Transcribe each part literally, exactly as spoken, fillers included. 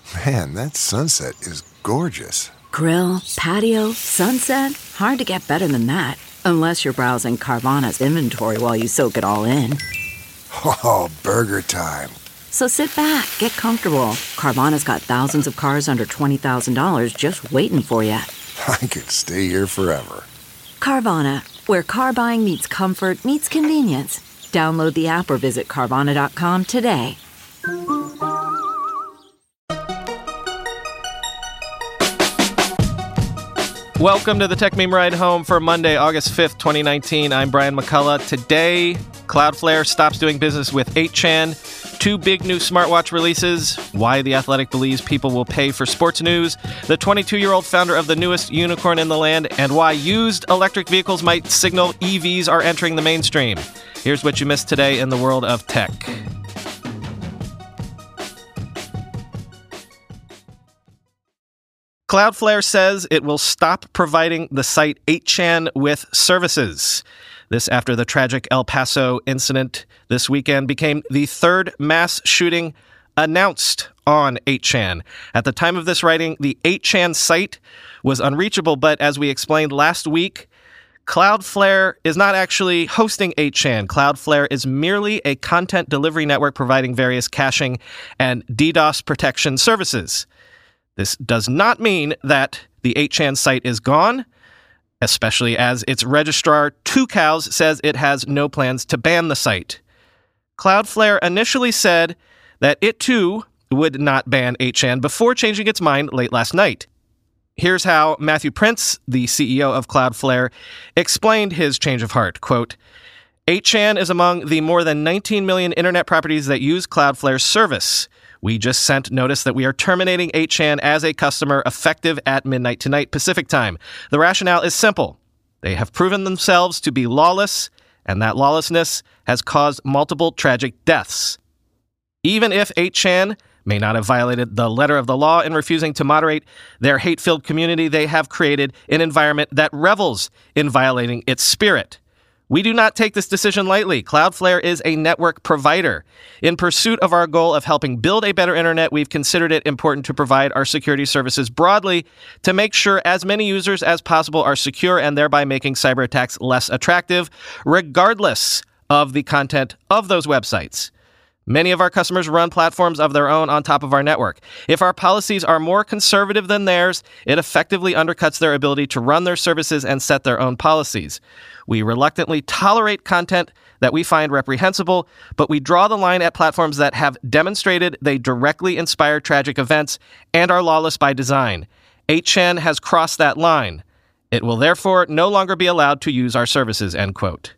Man, that sunset is gorgeous. Grill, patio, sunset. Hard to get better than that. Unless you're browsing Carvana's inventory while you soak it all in. Oh, burger time. So sit back, get comfortable. Carvana's got thousands of cars under twenty thousand dollars just waiting for you. I could stay here forever. Carvana, where car buying meets comfort, meets convenience. Download the app or visit Carvana dot com today. Welcome to the Tech Meme Ride Home for Monday, August fifth, twenty nineteen. I'm Brian McCullough. Today, Cloudflare stops doing business with eight chan, two big new smartwatch releases, why The Athletic believes people will pay for sports news, the twenty-two-year-old founder of the newest unicorn in the land, and why used electric vehicles might signal E Vs are entering the mainstream. Here's what you missed today in the world of tech. Cloudflare says it will stop providing the site eight chan with services. This after the tragic El Paso incident this weekend became the third mass shooting announced on eight chan. At the time of this writing, the eight chan site was unreachable, but as we explained last week, Cloudflare is not actually hosting eight chan. Cloudflare is merely a content delivery network providing various caching and DDoS protection services. This does not mean that the eight chan site is gone, especially as its registrar, Tucows, says it has no plans to ban the site. Cloudflare initially said that it too would not ban eight chan before changing its mind late last night. Here's how Matthew Prince, the C E O of Cloudflare, explained his change of heart. Quote, eight chan is among the more than nineteen million internet properties that use Cloudflare's service. We just sent notice that we are terminating eight chan as a customer effective at midnight tonight Pacific time. The rationale is simple. They have proven themselves to be lawless, and that lawlessness has caused multiple tragic deaths. Even if eight chan may not have violated the letter of the law in refusing to moderate their hate-filled community, they have created an environment that revels in violating its spirit. We do not take this decision lightly. Cloudflare is a network provider. In pursuit of our goal of helping build a better internet, we've considered it important to provide our security services broadly to make sure as many users as possible are secure and thereby making cyber attacks less attractive, regardless of the content of those websites. Many of our customers run platforms of their own on top of our network. If our policies are more conservative than theirs, it effectively undercuts their ability to run their services and set their own policies. We reluctantly tolerate content that we find reprehensible, but we draw the line at platforms that have demonstrated they directly inspire tragic events and are lawless by design. eight chan has crossed that line. It will therefore no longer be allowed to use our services, end quote.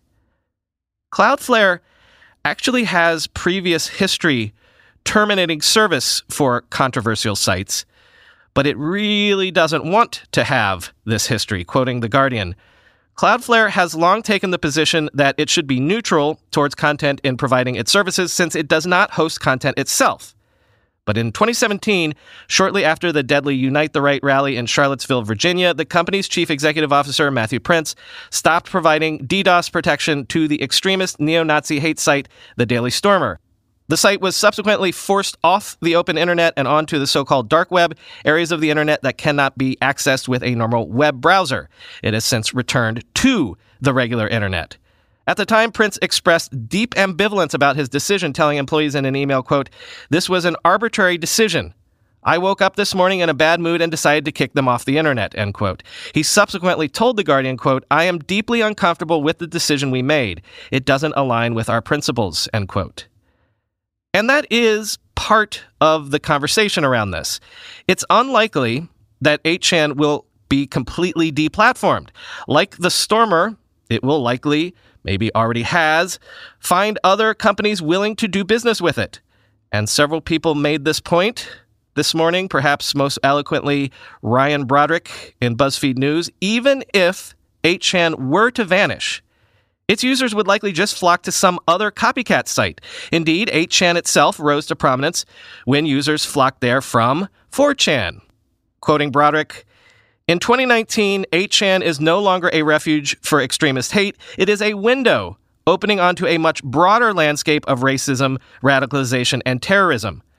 Cloudflare actually has previous history terminating service for controversial sites, but it really doesn't want to have this history, quoting The Guardian. Cloudflare has long taken the position that it should be neutral towards content in providing its services since it does not host content itself. But in twenty seventeen, shortly after the deadly Unite the Right rally in Charlottesville, Virginia, the company's chief executive officer, Matthew Prince, stopped providing DDoS protection to the extremist neo-Nazi hate site, The Daily Stormer. The site was subsequently forced off the open internet and onto the so-called dark web, areas of the internet that cannot be accessed with a normal web browser. It has since returned to the regular internet. At the time, Prince expressed deep ambivalence about his decision, telling employees in an email, quote, "This was an arbitrary decision. I woke up this morning in a bad mood and decided to kick them off the internet," end quote. He subsequently told The Guardian, quote, "I am deeply uncomfortable with the decision we made. It doesn't align with our principles," end quote. And that is part of the conversation around this. It's unlikely that eight chan will be completely deplatformed. Like the Stormer, it will likely, maybe already has, find other companies willing to do business with it. And several people made this point this morning, perhaps most eloquently Ryan Broderick in BuzzFeed News. Even if eight chan were to vanish, its users would likely just flock to some other copycat site. Indeed, eight chan itself rose to prominence when users flocked there from four chan. Quoting Broderick, "In twenty nineteen, eight chan is no longer a refuge for extremist hate. It is a window opening onto a much broader landscape of racism, radicalization, and terrorism.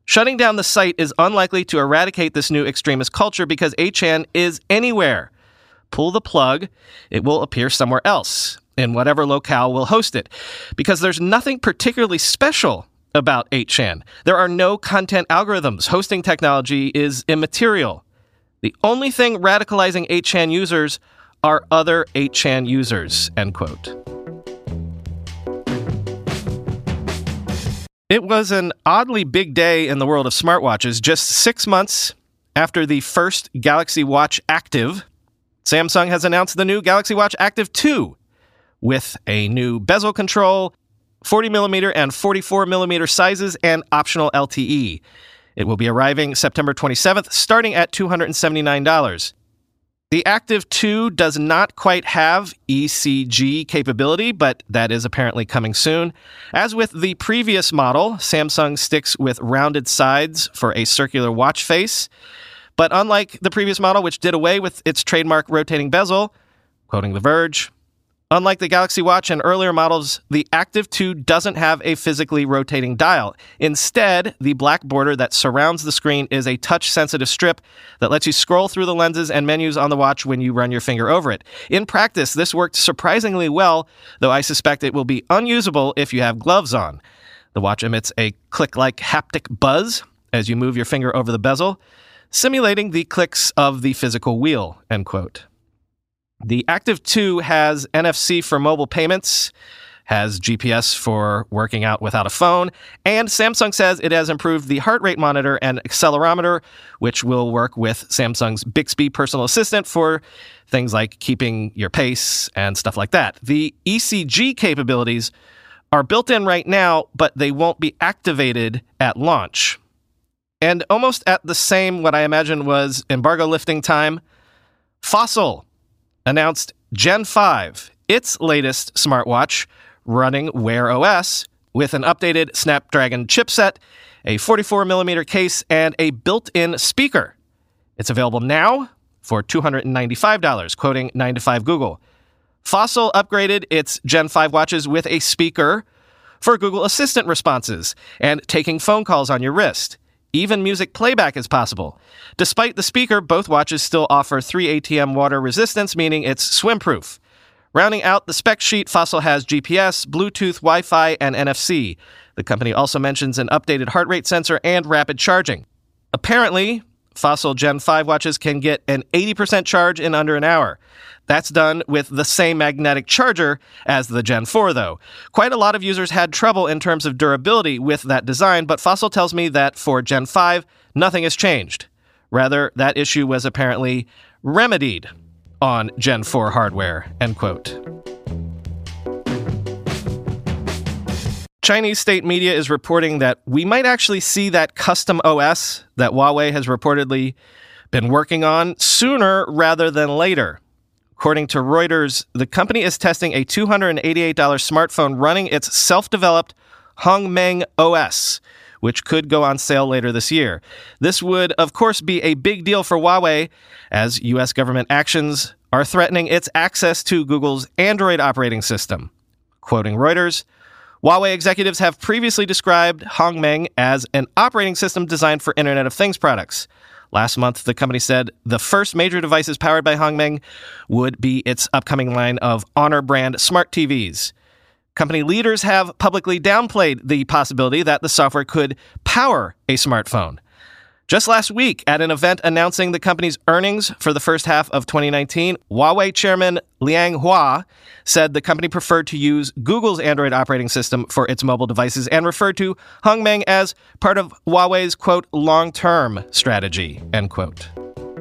Shutting down the site is unlikely to eradicate this new extremist culture because eight chan is anywhere. Pull the plug, it will appear somewhere else, in whatever locale will host it, because there's nothing particularly special about eight chan. There are no content algorithms. Hosting technology is immaterial. The only thing radicalizing eight chan users are other eight chan users, end quote. It was an oddly big day in the world of smartwatches. Just six months after the first Galaxy Watch Active, Samsung has announced the new Galaxy Watch Active two with a new bezel control, forty millimeter and forty-four millimeter sizes, and optional L T E. It will be arriving September twenty-seventh, starting at two hundred seventy-nine dollars. The Active two does not quite have E C G capability, but that is apparently coming soon. As with the previous model, Samsung sticks with rounded sides for a circular watch face. But unlike the previous model, which did away with its trademark rotating bezel, quoting The Verge, unlike the Galaxy Watch and earlier models, the Active two doesn't have a physically rotating dial. Instead, the black border that surrounds the screen is a touch-sensitive strip that lets you scroll through the lenses and menus on the watch when you run your finger over it. In practice, this worked surprisingly well, though I suspect it will be unusable if you have gloves on. The watch emits a click-like haptic buzz as you move your finger over the bezel, simulating the clicks of the physical wheel, end quote. The Active two has N F C for mobile payments, has G P S for working out without a phone, and Samsung says it has improved the heart rate monitor and accelerometer, which will work with Samsung's Bixby personal assistant for things like keeping your pace and stuff like that. The E C G capabilities are built in right now, but they won't be activated at launch. And almost at the same, what I imagine was embargo lifting time, Fossil announced Gen five, its latest smartwatch, running Wear O S, with an updated Snapdragon chipset, a forty-four millimeter case, and a built-in speaker. It's available now for two hundred ninety-five dollars, quoting nine to five Google. Fossil upgraded its Gen five watches with a speaker for Google Assistant responses and taking phone calls on your wrist. Even music playback is possible. Despite the speaker, both watches still offer three A T M water resistance, meaning it's swim-proof. Rounding out the spec sheet, Fossil has G P S, Bluetooth, Wi-Fi, and N F C. The company also mentions an updated heart rate sensor and rapid charging. Apparently, Fossil Gen five watches can get an eighty percent charge in under an hour. That's done with the same magnetic charger as the Gen four, though. Quite a lot of users had trouble in terms of durability with that design, but Fossil tells me that for Gen five, nothing has changed. Rather, that issue was apparently remedied on Gen four hardware, end quote. Chinese state media is reporting that we might actually see that custom O S that Huawei has reportedly been working on sooner rather than later. According to Reuters, the company is testing a two hundred eighty-eight dollars smartphone running its self-developed Hongmeng O S, which could go on sale later this year. This would, of course, be a big deal for Huawei, as U S government actions are threatening its access to Google's Android operating system. Quoting Reuters, Huawei executives have previously described Hongmeng as an operating system designed for Internet of Things products. Last month, the company said the first major devices powered by Hongmeng would be its upcoming line of Honor brand smart T Vs. Company leaders have publicly downplayed the possibility that the software could power a smartphone. Just last week, at an event announcing the company's earnings for the first half of twenty nineteen, Huawei chairman Liang Hua said the company preferred to use Google's Android operating system for its mobile devices and referred to Hongmeng as part of Huawei's, quote, long-term strategy, end quote.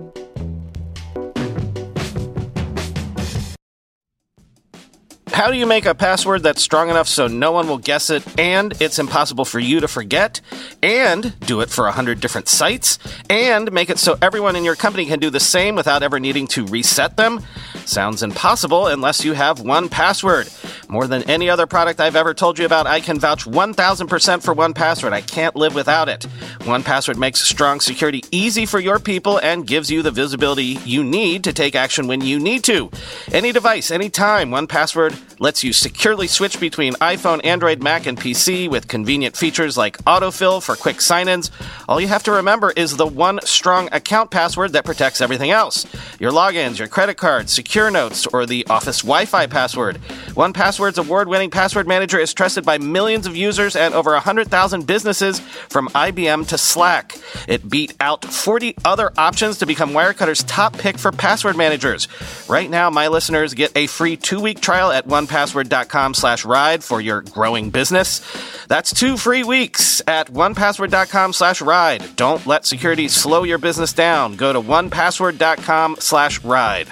How do you make a password that's strong enough so no one will guess it, and it's impossible for you to forget, and do it for one hundred different sites, and make it so everyone in your company can do the same without ever needing to reset them? Sounds impossible unless you have one password. More than any other product I've ever told you about, I can vouch one thousand percent for one password. I can't live without it. one password makes strong security easy for your people and gives you the visibility you need to take action when you need to. Any device, anytime, one password lets you securely switch between iPhone, Android, Mac, and P C with convenient features like autofill for quick sign-ins. All you have to remember is the one strong account password that protects everything else. Your logins, your credit cards, secure notes, or the Office Wi-Fi password. one password's award-winning password manager is trusted by millions of users and over one hundred thousand businesses from I B M to Slack. It beat out forty other options to become Wirecutter's top pick for password managers. Right now, my listeners get a free two-week trial at one password dot com slash ride for your growing business. That's two free weeks at one password dot com slash ride. Don't let security slow your business down. Go to one password dot com slash ride.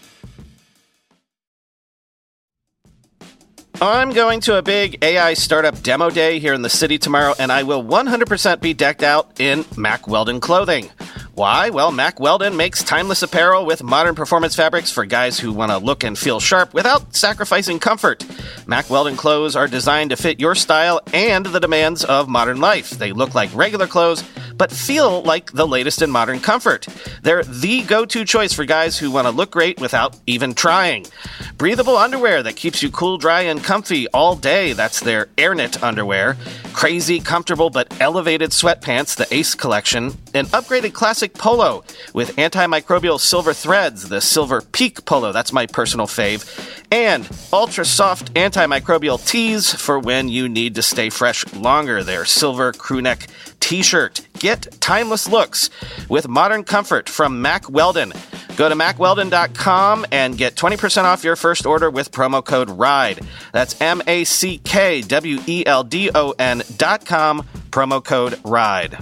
I'm going to a big A I startup demo day here in the city tomorrow, and I will one hundred percent be decked out in Mack Weldon clothing. Why? Well, Mack Weldon makes timeless apparel with modern performance fabrics for guys who want to look and feel sharp without sacrificing comfort. Mack Weldon clothes are designed to fit your style and the demands of modern life. They look like regular clothes, but feel like the latest in modern comfort. They're the go-to choice for guys who want to look great without even trying. Breathable underwear that keeps you cool, dry, and comfy all day. That's their AirKnit underwear. Crazy, comfortable, but elevated sweatpants, the Ace collection. An upgraded classic polo with antimicrobial silver threads, the Silver Peak polo. That's my personal fave. And ultra-soft antimicrobial tees for when you need to stay fresh longer. Their silver crewneck t-shirt. Get timeless looks with modern comfort from Mack Weldon. Go to mack weldon dot com and get twenty percent off your first order with promo code RIDE. That's M A C K W E L D O N dot com, promo code RIDE.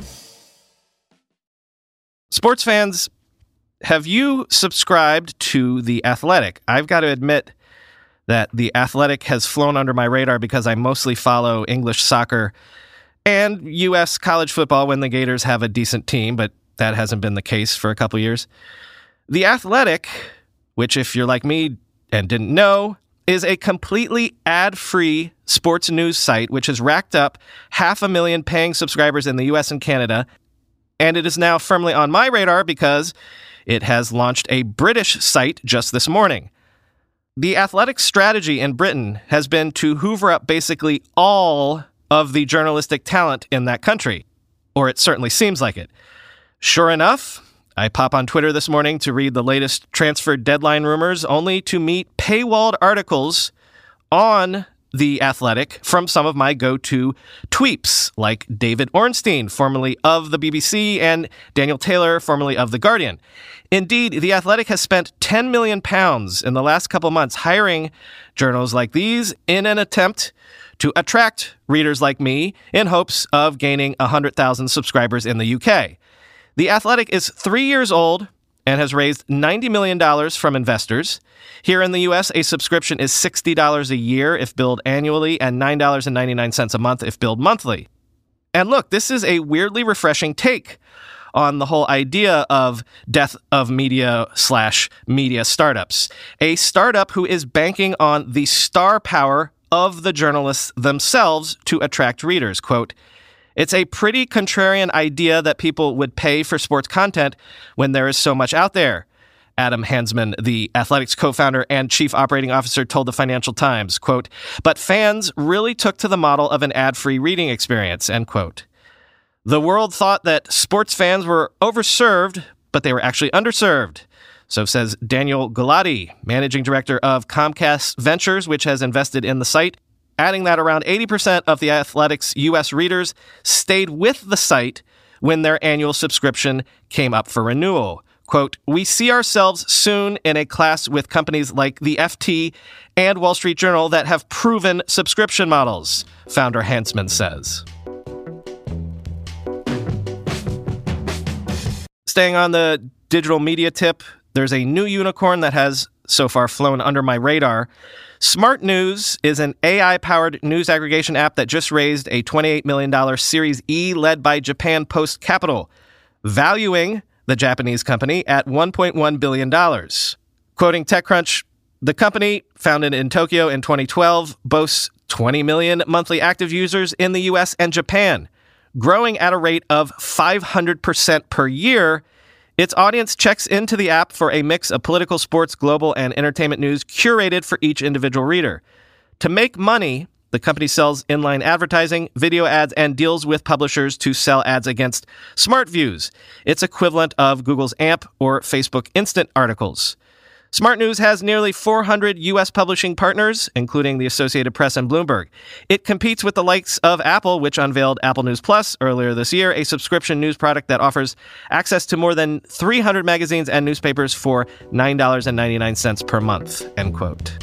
Sports fans, have you subscribed to The Athletic? I've got to admit that The Athletic has flown under my radar because I mostly follow English soccer and U S college football when the Gators have a decent team, but that hasn't been the case for a couple years. The Athletic, which if you're like me and didn't know, is a completely ad-free sports news site which has racked up half a million paying subscribers in the U S and Canada, and it is now firmly on my radar because it has launched a British site just this morning. The Athletic strategy in Britain has been to hoover up basically all of the journalistic talent in that country, or it certainly seems like it. Sure enough, I pop on Twitter this morning to read the latest transfer deadline rumors, only to meet paywalled articles on The Athletic from some of my go-to tweeps, like David Ornstein, formerly of the B B C, and Daniel Taylor, formerly of The Guardian. Indeed, The Athletic has spent ten million pounds in the last couple months hiring journals like these in an attempt to attract readers like me in hopes of gaining one hundred thousand subscribers in the U K. The Athletic is three years old and has raised ninety million dollars from investors. Here in the U S, a subscription is sixty dollars a year if billed annually and nine dollars and ninety-nine cents a month if billed monthly. And look, this is a weirdly refreshing take on the whole idea of death of media slash media startups. A startup who is banking on the star power of the journalists themselves to attract readers. Quote, "It's a pretty contrarian idea that people would pay for sports content when there is so much out there," Adam Hansman, the Athletic's co-founder and chief operating officer, told the Financial Times. Quote, "But fans really took to the model of an ad-free reading experience," end quote. The world thought that sports fans were overserved, but they were actually underserved. So says Daniel Gulati, managing director of Comcast Ventures, which has invested in the site, adding that around eighty percent of the Athletic's U S readers stayed with the site when their annual subscription came up for renewal. Quote, "We see ourselves soon in a class with companies like the F T and Wall Street Journal that have proven subscription models," founder Hansman says. Staying on the digital media tip, there's a new unicorn that has so far flown under my radar. Smart News is an A I-powered news aggregation app that just raised a twenty-eight million dollars Series E led by Japan Post Capital, valuing the Japanese company at one point one billion dollars. Quoting TechCrunch, The company, founded in Tokyo in twenty twelve, boasts twenty million monthly active users in the U S and Japan, growing at a rate of five hundred percent per year. Its audience checks into the app for a mix of political, sports, global, and entertainment news curated for each individual reader. To make money, the company sells inline advertising, video ads, and deals with publishers to sell ads against SmartViews, its equivalent of Google's A M P or Facebook Instant articles. SmartNews has nearly four hundred U S publishing partners, including the Associated Press and Bloomberg. It competes with the likes of Apple, which unveiled Apple News Plus earlier this year, a subscription news product that offers access to more than three hundred magazines and newspapers for nine dollars and ninety-nine cents per month, end quote.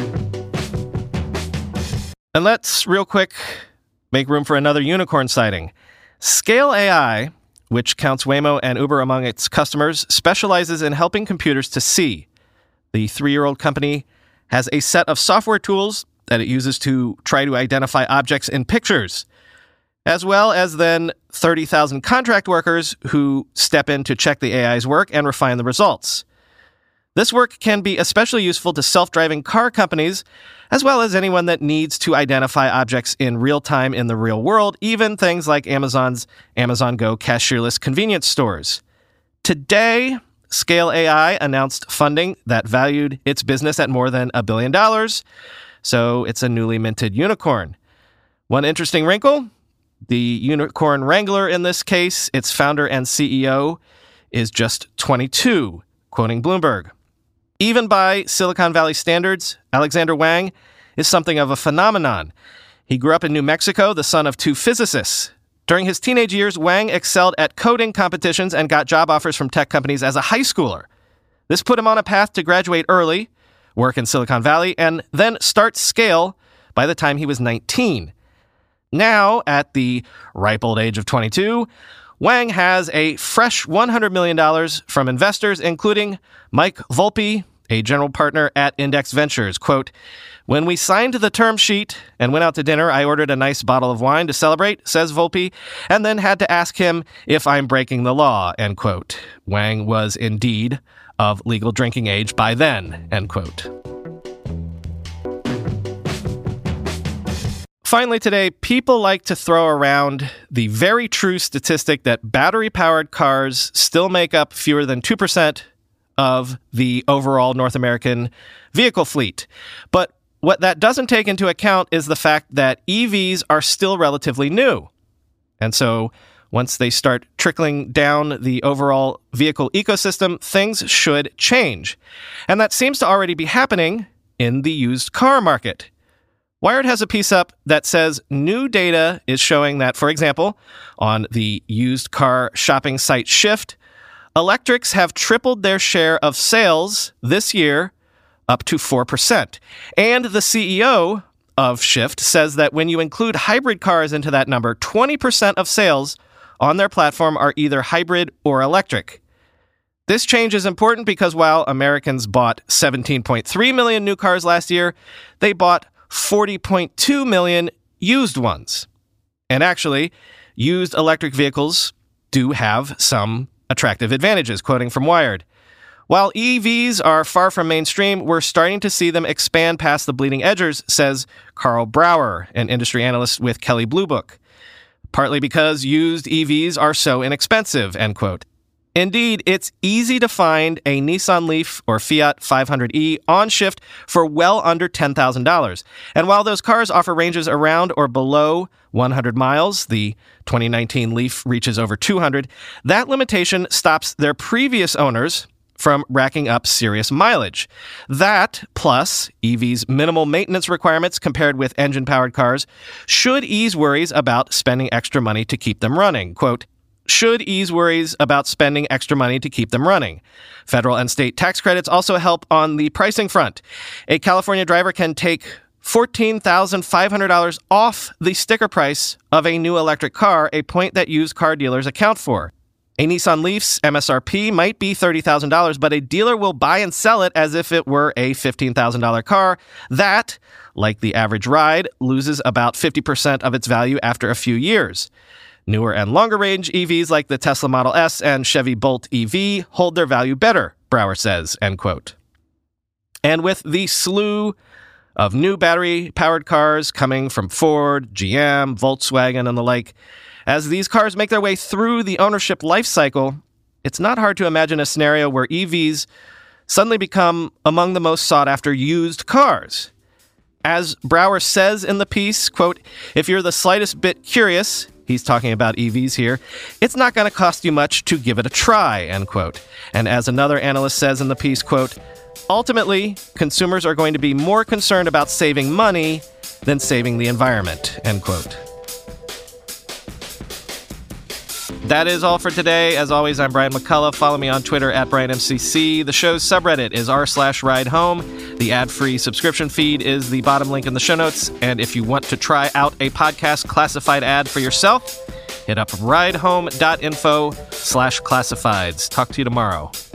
And let's, real quick, make room for another unicorn sighting. Scale A I, which counts Waymo and Uber among its customers, specializes in helping computers to see. The three-year-old company has a set of software tools that it uses to try to identify objects in pictures, as well as then thirty thousand contract workers who step in to check the A I's work and refine the results. This work can be especially useful to self-driving car companies, as well as anyone that needs to identify objects in real time in the real world, even things like Amazon's Amazon Go cashierless convenience stores. Today, Scale A I announced funding that valued its business at more than a billion dollars, so it's a newly minted unicorn. One interesting wrinkle, the unicorn wrangler in this case, its founder and C E O, is just twenty-two, quoting Bloomberg. Even by Silicon Valley standards, Alexander Wang is something of a phenomenon. He grew up in New Mexico, the son of two physicists. During his teenage years, Wang excelled at coding competitions and got job offers from tech companies as a high schooler. This put him on a path to graduate early, work in Silicon Valley, and then start Scale by the time he was nineteen. Now, at the ripe old age of twenty-two, Wang has a fresh one hundred million dollars from investors, including Mike Volpe, a general partner at Index Ventures. Quote, "When we signed the term sheet and went out to dinner, I ordered a nice bottle of wine to celebrate," says Volpe, "and then had to ask him if I'm breaking the law," end quote. Wang was indeed of legal drinking age by then, end quote. Finally today, people like to throw around the very true statistic that battery-powered cars still make up fewer than two percent of the overall North American vehicle fleet. But what that doesn't take into account is the fact that E Vs are still relatively new. And so once they start trickling down the overall vehicle ecosystem, things should change. And that seems to already be happening in the used car market. Wired has a piece up that says new data is showing that, for example, on the used car shopping site Shift, electrics have tripled their share of sales this year, up to four percent. And the C E O of Shift says that when you include hybrid cars into that number, twenty percent of sales on their platform are either hybrid or electric. This change is important because while Americans bought seventeen point three million new cars last year, they bought forty point two million used ones. And actually, used electric vehicles do have some attractive advantages, quoting from Wired. While E Vs are far from mainstream, we're starting to see them expand past the bleeding edges, says Carl Brower, an industry analyst with Kelley Blue Book. Partly because used E Vs are so inexpensive, end quote. Indeed, it's easy to find a Nissan Leaf or Fiat five hundred e on Shift for well under ten thousand dollars. And while those cars offer ranges around or below one hundred miles, the twenty nineteen Leaf reaches over two hundred, that limitation stops their previous owners from racking up serious mileage. That, plus E Vs' minimal maintenance requirements compared with engine-powered cars, should ease worries about spending extra money to keep them running. Quote, should ease worries about spending extra money to keep them running. Federal and state tax credits also help on the pricing front. A California driver can take fourteen thousand five hundred dollars off the sticker price of a new electric car, a point that used car dealers account for. A Nissan Leaf's M S R P might be thirty thousand dollars, but a dealer will buy and sell it as if it were a fifteen thousand dollars car. That, like the average ride, loses about fifty percent of its value after a few years. Newer and longer-range E Vs like the Tesla Model S and Chevy Bolt E V hold their value better, Brower says, end quote. And with the slew of new battery-powered cars coming from Ford, G M, Volkswagen, and the like, as these cars make their way through the ownership life cycle, it's not hard to imagine a scenario where E Vs suddenly become among the most sought-after used cars. As Brower says in the piece, quote, "If you're the slightest bit curious," he's talking about E Vs here, "it's not going to cost you much to give it a try," end quote. And as another analyst says in the piece, quote, "Ultimately, consumers are going to be more concerned about saving money than saving the environment," end quote. That is all for today. As always, I'm Brian McCullough. Follow me on Twitter at Brian M C C. The show's subreddit is r slash ride home. The ad-free subscription feed is the bottom link in the show notes. And if you want to try out a podcast classified ad for yourself, hit up ridehome.info slash classifieds. Talk to you tomorrow.